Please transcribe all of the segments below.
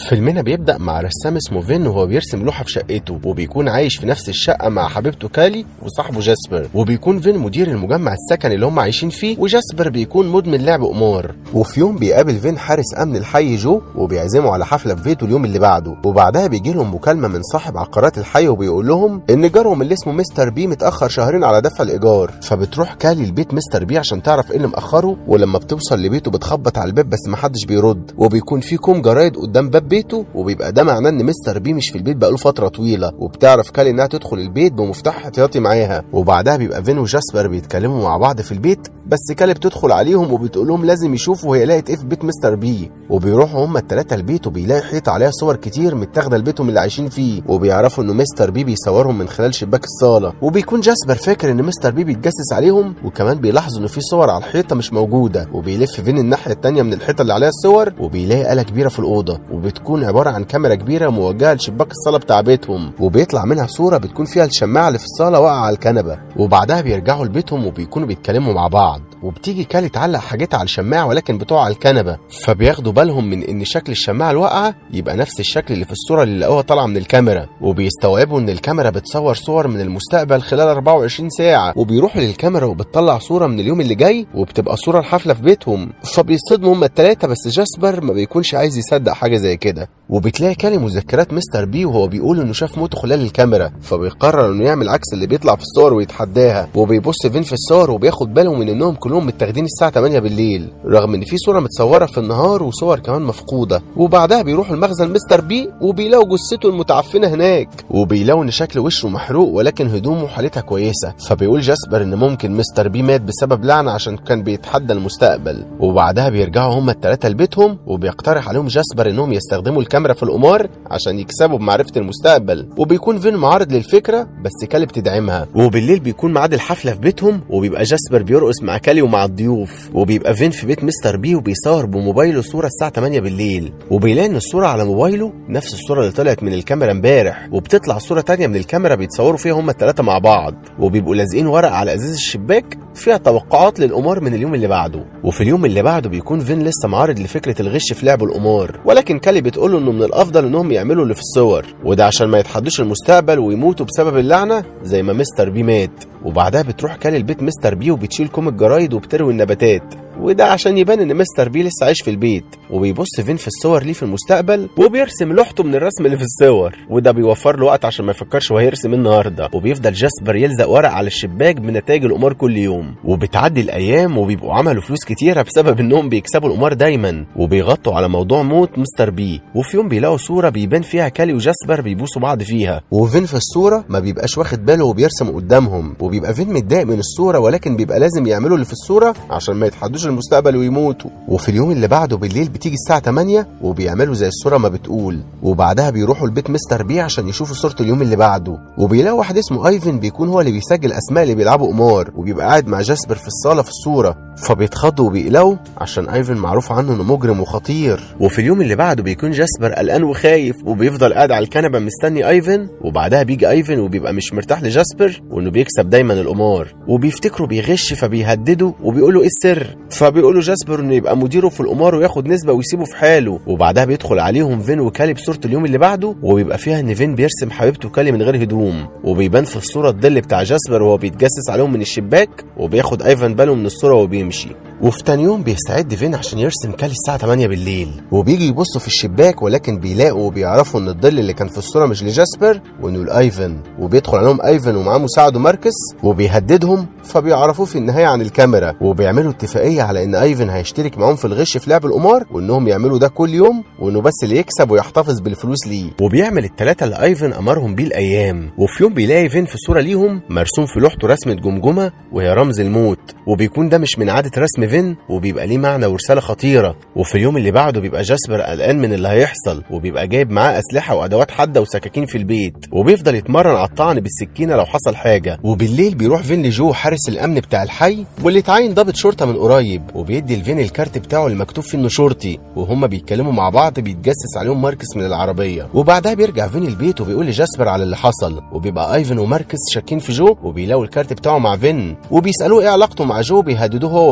فيلمنا بيبدأ مع رسام اسمه فين وهو بيرسم لوحة في شقته، وبيكون عايش في نفس الشقة مع حبيبته كالي وصاحبه جاسبر، وبيكون فين مدير المجمع السكني اللي هم عايشين فيه، وجاسبر بيكون مدمن لعب قمار. وفي يوم بيقابل فين حارس امن الحي جو وبيعزمه على حفلة في بيته اليوم اللي بعده، وبعدها بيجي لهم مكالمة من صاحب عقارات الحي وبيقول لهم ان جارهم اللي اسمه مستر بي متأخر شهرين على دفع الايجار. فبتروح كالي لبيت مستر بي عشان تعرف ايه اللي مأخره، ولما بتوصل لبيته بتخبط على الباب بس محدش بيرد، وبيكون في كوم جرايد قدام باب بيته، وبيبقى ده معناه ان مستر بي مش في البيت بقاله فتره طويله. وبتعرف كالي انها تدخل البيت بمفتاح احتياطي معاها، وبعدها بيبقى فين وجاسبر بيتكلموا مع بعض في البيت، بس كالي بتدخل عليهم وبتقول لهم لازم يشوفوا هي لقت ايه في بيت مستر بي. وبيروحوا هما الثلاثه البيت وبيلاقي حيطه عليها صور كتير متاخده لبيتهم اللي عايشين فيه، وبيعرفوا انه مستر بي بيصورهم من خلال شباك الصاله. وبيكون جاسبر فاكر ان مستر بي بيتجسس عليهم، وكمان بيلاحظوا ان في صور على الحيطه مش موجوده. وبيلف فين الناحيه الثانيه من الحيطه اللي عليها الصور وبيلاقي آلة كبيره في الاوضه، وبتكون عباره عن كاميرا كبيره موجهه لشباك الصاله بتاع بيتهم، وبيطلع منها صوره بتكون فيها الشماعه اللي في الصاله واقعه على الكنبه. وبعدها بيرجعوا لبيتهم وبيكونوا بيتكلموا مع بعض، وبتيجي كالي تعلق حاجتها على الشماعه ولكن بتقع على الكنبه، فبياخدوا بالهم من ان شكل الشماعه الواقعه يبقى نفس الشكل اللي في الصوره اللي لقوها طالعه من الكاميرا، وبيستوعبوا ان الكاميرا بتصور صور من المستقبل خلال 24 ساعه. وبيروحوا للكاميرا وبتطلع صوره من اليوم اللي جاي، وبتبقى صوره الحفله في بيتهم. فبيصدموا هما الثلاثه، بس جاسبر ما بيكونش عايز يصدق حاجه زي كده. وبتلاقي كالي مذكرات مستر بي وهو بيقول انه شاف موته خلال الكاميرا، فبيقرر انه يعمل عكس اللي بيطلع في الصور ويتحداها. وبيبص فين في الصور وبياخد باله من انهم كلهم متاخدين الساعه 8 بالليل، رغم ان في صوره متصوره في النهار وصور كمان مفقوده. وبعدها بيروحوا لمخزن مستر بي وبيلاقوا جثته المتعفنه هناك، وبيلاقوا ان شكل وشه محروق ولكن هدومه حالتها كويسه. فبيقول جاسبر ان ممكن مستر بي مات بسبب لعنه عشان كان بيتحدى المستقبل. وبعدها بيرجعوا هما الثلاثه لبيتهم، وبيقترح عليهم جاسبر انهم يستخدموا الكاميرا في القمار عشان يكسبوا بمعرفه المستقبل. وبيكون فين معارض للفكره بس كالي بتدعمها. وبالليل بيكون ميعاد الحفله في بيتهم، وبيبقى جاسبر بيرقص مع كالي ومع الضيوف، وبيبقى فين في بيت مستر بي وبيصور بموبايله صوره الساعه 8 بالليل، وبيلاقي ان الصوره على موبايله نفس الصوره اللي طلعت من الكاميرا امبارح. وبتطلع صوره تانية من الكاميرا بيتصوروا فيها هما الثلاثه مع بعض، وبيبقوا لازقين ورق على ازاز الشباك فيها توقعات للقمار من اليوم اللي بعده. وفي اليوم اللي بعده بيكون فين لسه معارض لفكره الغش في لعب القمار، ولكن كالي بتقول له انه من الافضل انهم يعملوا اللي في الصور، وده عشان ما يتحدوش المستقبل ويموتوا بسبب اللعنه زي ما مستر بي مات. وبعدها بتروح كالي لبيت مستر بي وبتشيل كوم الجرايد وبتروي النباتات، وده عشان يبان ان مستر بي لسه عايش في البيت. وبيبص فين في الصور ليه في المستقبل وبيرسم لوحته من الرسم اللي في الصور، وده بيوفر له وقت عشان ما يفكرش وهيرسم النهارده. وبيفضل جاسبر يلزق ورق على الشباك بنتائج القمار كل يوم، وبتعدي الايام وبيبقوا عملوا فلوس كتيره بسبب انهم بيكسبوا القمار دايما، وبيغطوا على موضوع موت مستر بي. وفي يوم بيلاقوا صوره بيبان فيها كالي وجاسبر بيبوسوا بعض فيها، وفين في الصوره ما بيبقاش واخد باله وبيرسم قدامهم، وبيبقى فين متضايق من الصوره ولكن بيبقى لازم يعملوا اللي في الصوره عشان ما يتحدوش المستقبل ويموتوا. وفي اليوم اللي بعده بالليل بتيجي الساعه 8 وبيعملوا زي الصوره ما بتقول، وبعدها بيروحوا لبيت مستر بي عشان يشوفوا صوره اليوم اللي بعده. وبيلاقوا واحد اسمه ايفن بيكون هو اللي بيسجل اسماء اللي بيلعبوا قمار، وبيبقى قاعد مع جاسبر في الصاله في الصوره، فبيتخضوا وبيقلقوا عشان ايفن معروف عنه انه مجرم وخطير. وفي اليوم اللي بعده بيكون جاسبر قلقان وخايف وبيفضل قاعد على الكنبه مستني ايفن، وبعدها بيجي ايفن وبيبقى مش مرتاح لجاسبر وانه بيكسب دايما القمار، وبيفتكروا بيغش فبيهددوا وبيقولوا ايه السر، فبيقولوا جاسبر انه يبقى مديره في القمار وياخد نسبه ويسيبه في حاله. وبعدها بيدخل عليهم فين وكالي بصوره اليوم اللي بعده، وبيبقى فيها ان فين بيرسم حبيبته كالي من غير هدوم، وبيبان في الصوره الظل بتاع جاسبر وهو بيتجسس عليهم من الشباك، وبياخد ايفن باله من الصوره وبيمشي. وفي تاني يوم بيستعد فين عشان يرسم كالي الساعه 8 بالليل، وبيجي يبصوا في الشباك ولكن بيلاقوا وبيعرفوا ان الظل اللي كان في الصوره مش لجاسبر وانه لايفن. وبيدخل عليهم ايفن ومعاه مساعده ماركس وبيهددهم، فبيعرفوه في النهايه عن الكاميرا، وبيعملوا اتفاقيه على ان ايفن هيشترك معاهم في الغش في لعب القمار، وانهم يعملوا ده كل يوم، وانه بس اللي يكسب ويحتفظ بالفلوس ليه. وبيعمل الثلاثه اللي ايفن امرهم بيه الايام. وفي يوم بيلاقي فين في صوره ليهم مرسوم في لوحته رسمه جمجمه وهي رمز الموت، وبيكون ده مش من عاده رسم فين، وبيبقى ليه معنى ورساله خطيره. وفي اليوم اللي بعده بيبقى جاسبر قلقان من اللي هيحصل، وبيبقى جايب معاه اسلحه وادوات حاده وسكاكين في البيت، وبيفضل يتمرن على الطعن بالسكينه لو حصل حاجه. وبالليل بيروح فين لجو حارس الامن بتاع الحي واللي اتعين ضابط شرطه من قريب، وبيدي لفين الكارت بتاعه اللي مكتوب فيه انه شرطي، وهما بيتكلموا مع بعض بيتجسس عليهم ماركس من العربيه. وبعدها بيرجع فين البيت وبيقول لجاسبر على اللي حصل، وبيبقى ايفن وماركس شاكين في جو، وبيلاقوا الكارت بتاعه مع فين وبيسالوه ايه علاقته مع جو، بيهددوه هو واصحابه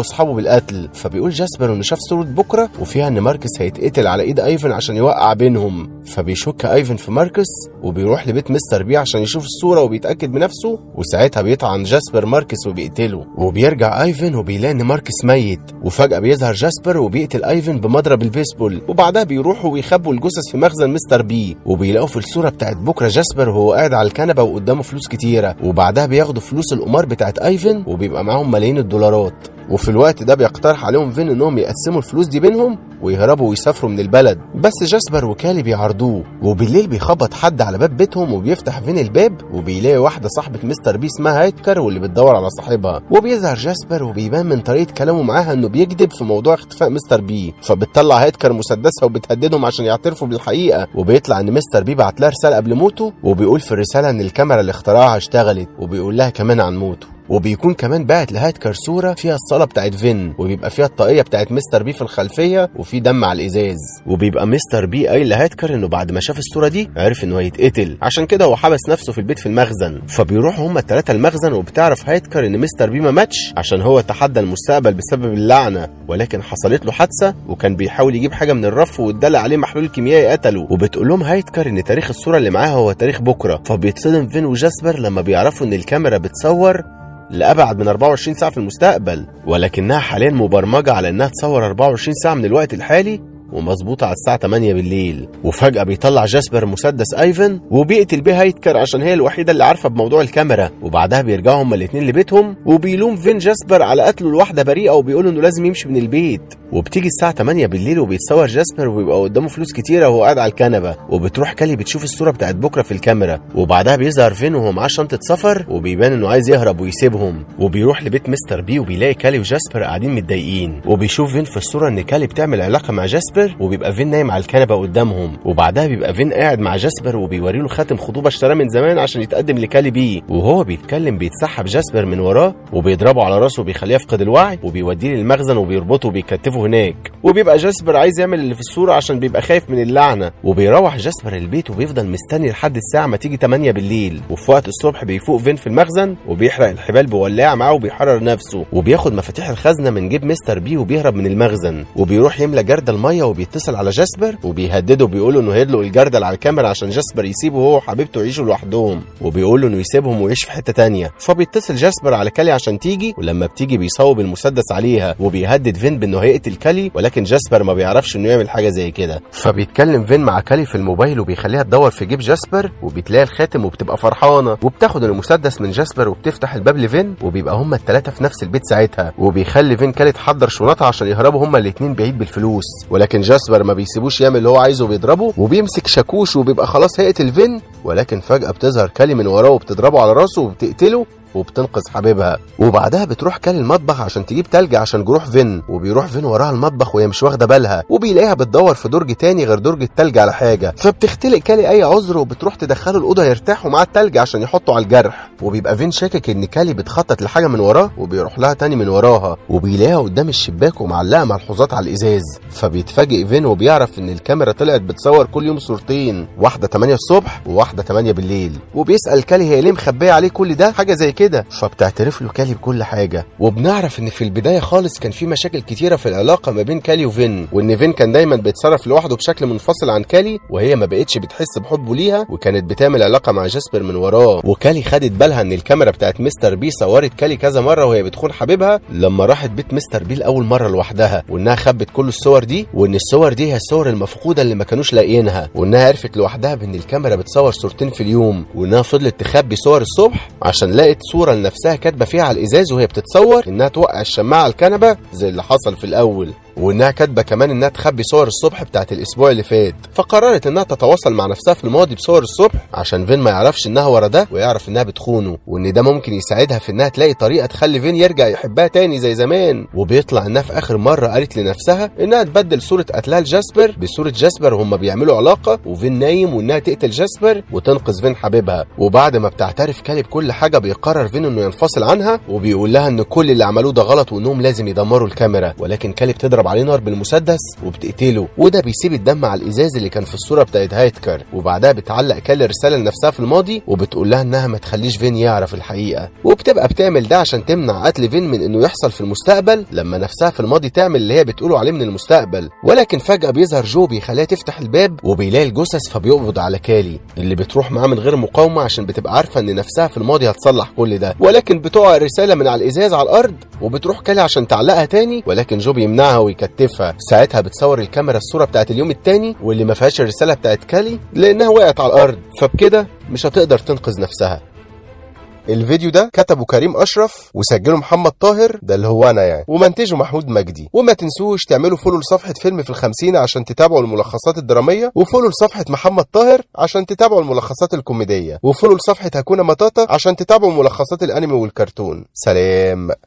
القتل. فبيقول جاسبر انه شاف صورة بكرة وفيها ان ماركس هيتقتل على ايد ايفن عشان يوقع بينهم. فبيشك ايفن في ماركس وبيروح لبيت مستر بي عشان يشوف الصورة وبيتأكد بنفسه، وساعتها بيطعن جاسبر ماركس وبيقتله. وبيرجع ايفن وبيلاقي ان ماركس ميت، وفجأة بيظهر جاسبر وبيقتل ايفن بمضرب البيسبول. وبعدها بيروحوا ويخبوا الجثث في مخزن مستر بي، وبيلاقوا في الصورة بتاعت بكرة جاسبر وهو قاعد على الكنبة وقدامه فلوس كتيرة. وبعدها بياخدوا فلوس القمار بتاعت ايفن وبيبقى معاهم ملايين الدولارات. وفي الوقت ده بيقترح عليهم فين انهم يقسموا الفلوس دي بينهم ويهربوا ويسافروا من البلد، بس جاسبر وكالي بيعارضوه. وبالليل بيخبط حد على باب بيتهم وبيفتح فين الباب وبيلاقي واحده صاحبه مستر بي اسمها هايتكر واللي بتدور على صاحبها. وبيظهر جاسبر وبيبان من طريقه كلامه معاها انه بيكذب في موضوع اختفاء مستر بي، فبتطلع هايتكر مسدسها وبتهددهم عشان يعترفوا بالحقيقه. وبيطلع ان مستر بي بعت لها رساله قبل موته، وبيقول في الرساله ان الكاميرا اللي اخترعها اشتغلت، وبيقول لها كمان عن موته. وبيكون كمان باعت لهايتكر صورة فيها الصالة بتاعت فين، وبيبقى فيها الطاقية بتاعت مستر بي في الخلفية وفي دم على الإزاز. وبيبقى مستر بي قايل لهايتكر انه بعد ما شاف الصورة دي عرف انه هيتقتل، عشان كده هو حبس نفسه في البيت في المخزن. فبيروحوا هما الثلاثة المخزن، وبتعرف هايتكر ان مستر بي ما ماتش عشان هو تحدى المستقبل بسبب اللعنة، ولكن حصلت له حادثة وكان بيحاول يجيب حاجة من الرف واتدلق عليه محلول كيميائي قتله. وبتقول لهم هايتكر ان تاريخ الصورة اللي معاها هو تاريخ بكرة. فبيتصدم فين وجاسبر لما بيعرفوا ان الكاميرا بتصور لأبعد من 24 ساعة في المستقبل، ولكنها حاليا مبرمجة على انها تصور 24 ساعة من الوقت الحالي ومظبوطة على الساعة 8 بالليل. وفجأة بيطلع جاسبر مسدس ايفن وبيقتل بيه هايتكر عشان هي الوحيدة اللي عارفة بموضوع الكاميرا. وبعدها بيرجعوا هما الاتنين لبيتهم، وبيلوم فين جاسبر على قتله لواحدة بريئة وبيقولوا انه لازم يمشي من البيت. وبتيجي الساعة 8 بالليل وبيتصور جاسبر وبيبقى قدامه فلوس كتيرة وهو قاعد على الكنبة. وبتروح كالي بتشوف الصورة بتاعت بكرة في الكاميرا، وبعدها بيظهر فين وهو معاه شنطة سفر وبيبان انه عايز يهرب ويسيبهم. وبيروح لبيت مستر بي وبيلاقي كالي وجاسبر قاعدين متضايقين، وبيشوف فين في الصورة ان كالي بتعمل علاقة مع جاسبر، وبيبقى فين نايم على الكنبة قدامهم. وبعدها بيبقى فين قاعد مع جاسبر وبيوري له خاتم خطوبة اشتراه من زمان عشان يتقدم لكالي بيه. وهو بيتكلم بيتسحب جاسبر من وراه وبيضربه على راسه وبيخليه يفقد الوعي، وبيوديه للمخزن وبيربطه وبيكتفه هناك. وبيبقى جاسبر عايز يعمل اللي في الصورة عشان بيبقى خايف من اللعنة. وبيروح جاسبر البيت وبيفضل مستني لحد الساعة ما تيجي 8 بالليل. وفي وقت الصبح بيفوق فين في المخزن وبيحرق الحبال بولاعة معاه وبيحرر نفسه، وبياخد مفاتيح الخزنة من جيب مستر بي وبيهرب من المخزن. وبيروح يملى جردل المية وبيتصل على جاسبر وبيهدده بيقوله انه هيدلق الجردل على الكاميرا عشان جاسبر يسيبه هو وحبيبته يعيشوا لوحدهم، وبيقول له انه يسيبهم ويعيش في حتة تانية. فبيتصل جاسبر على كالي عشان تيجي، ولما بتيجي بيصوب المسدس عليها وبيهدد فين بانه هيقتل كالي، ولكن جاسبر ما بيعرفش انه يعمل حاجة زي كده. فبيتكلم فين مع كالي في الموبايل وبيخليها تدور في جيب جاسبر وبتلاقي الخاتم وبتبقى فرحانة، وبتاخد المسدس من جاسبر وبتفتح الباب لفين، وبيبقى هما الثلاثة في نفس البيت ساعتها. وبيخلي فين كالي تحضر شنطها عشان يهربوا هما الاثنين بعيد بالفلوس، ولكن جاسبر ما بيسيبوش يعمل اللي هو عايزه وبيضربه، وبيمسك شاكوش وبيبقى خلاص هيقتل فين، ولكن فجأة بتظهر كالي من وراه وبتضربه على راسه وبتقتله وبتنقذ حبيبها. وبعدها بتروح كالي المطبخ عشان تجيب تلج عشان جروح فين، وبيروح فين وراها المطبخ وهي مش واخده بالها، وبيلاقيها بتدور في درج تاني غير درج التلج على حاجه. فبتختلق كالي اي عذر وبتروح تدخله الاوضه يرتاح ومعاه التلج عشان يحطه على الجرح. وبيبقى فين شاكك ان كالي بتخطط لحاجه من وراه، وبيروح لها تاني من وراها وبيلاقيها قدام الشباك ومعلقه ملحوظات على الازاز. فبيتفاجئ فين وبيعرف ان الكاميرا طلعت بتصور كل يوم صورتين، واحده 8 الصبح وواحده 8 بالليل. وبيسال كالي هي ليه مخبيه عليه كل ده حاجه زي كده، فبتعترف له كالي بكل حاجه. وبنعرف ان في البدايه خالص كان في مشاكل كتيره في العلاقه ما بين كالي وفين، وان فين كان دايما بيتصرف لوحده بشكل منفصل عن كالي، وهي ما بقتش بتحس بحبه ليها وكانت بتعمل علاقه مع جاسبر من وراه. وكالي خدت بالها ان الكاميرا بتاعت مستر بي صورت كالي كذا مره وهي بتخون حبيبها لما راحت بيت مستر بي لاول مره لوحدها، وانها خبت كل الصور دي، وان الصور دي هي الصور المفقوده اللي ما كانوش لاقيينها، وانها عرفت لوحدها بان الكاميرا بتصور صورتين في اليوم، وانها فضلت تخبي صور الصبح عشان لقت صوره لنفسها كاتبه فيها على الازاز وهي بتصور انها توقع الشماعه على الكنبه زي اللي حصل في الاول، وانها كاتبه كمان انها تخبي صور الصبح بتاعت الاسبوع اللي فات. فقررت انها تتواصل مع نفسها في الماضي بصور الصبح عشان فين ما يعرفش انها ورا ده ويعرف انها بتخونه، وان ده ممكن يساعدها في انها تلاقي طريقه تخلي فين يرجع يحبها تاني زي زمان. وبيطلع انها في اخر مره قالت لنفسها انها تبدل صوره قتلها لجاسبر بصوره جاسبر وهم بيعملوا علاقه وفين نايم، وانها تقتل جاسبر وتنقذ فين حبيبها. وبعد ما بتعترف كالي بكل حاجه بيقرر فين انه ينفصل عنها، وبيقول لها ان كل اللي عملوه ده غلط وانهم لازم يدمروا الكاميرا، ولكن كالي بتضرب بتضرب عليه نار بالمسدس وبتقتله، وده بيسيب الدم على الازاز اللي كان في الصوره بتاعت هايتكر. وبعدها بتعلق كالي رساله لنفسها في الماضي وبتقول لها انها ما تخليش فين يعرف الحقيقه، وبتبقى بتعمل ده عشان تمنع قتل فين من انه يحصل في المستقبل لما نفسها في الماضي تعمل اللي هي بتقوله عليه من المستقبل. ولكن فجاه بيظهر جو بيخليها تفتح الباب وبيلاقي الجثث، فبيقبض على كالي اللي بتروح معاه من غير مقاومه عشان بتبقى عارفه ان نفسها في الماضي هتصلح كل ده. ولكن بتقع الرساله من على الازاز على الارض وبتروح كالي عشان تعلقها تاني، ولكن جو بيمنعها ويكتفها. ساعتها بتصور الكاميرا الصوره بتاعت اليوم التاني واللي ما فيهاش الرساله بتاعت كالي لانها وقعت على الارض، فبكده مش هتقدر تنقذ نفسها. الفيديو ده كتبه كريم أشرف وسجله محمد طاهر، ده اللي هو أنا يعني، ومنتجه محمود مجدي. وما تنسوش تعملوا فولو لصفحة فيلم في الخمسين عشان تتابعوا الملخصات الدرامية، وفولو لصفحة محمد طاهر عشان تتابعوا الملخصات الكوميدية، وفولو لصفحة هكونا مطاطا عشان تتابعوا ملخصات الأنمي والكرتون. سلام.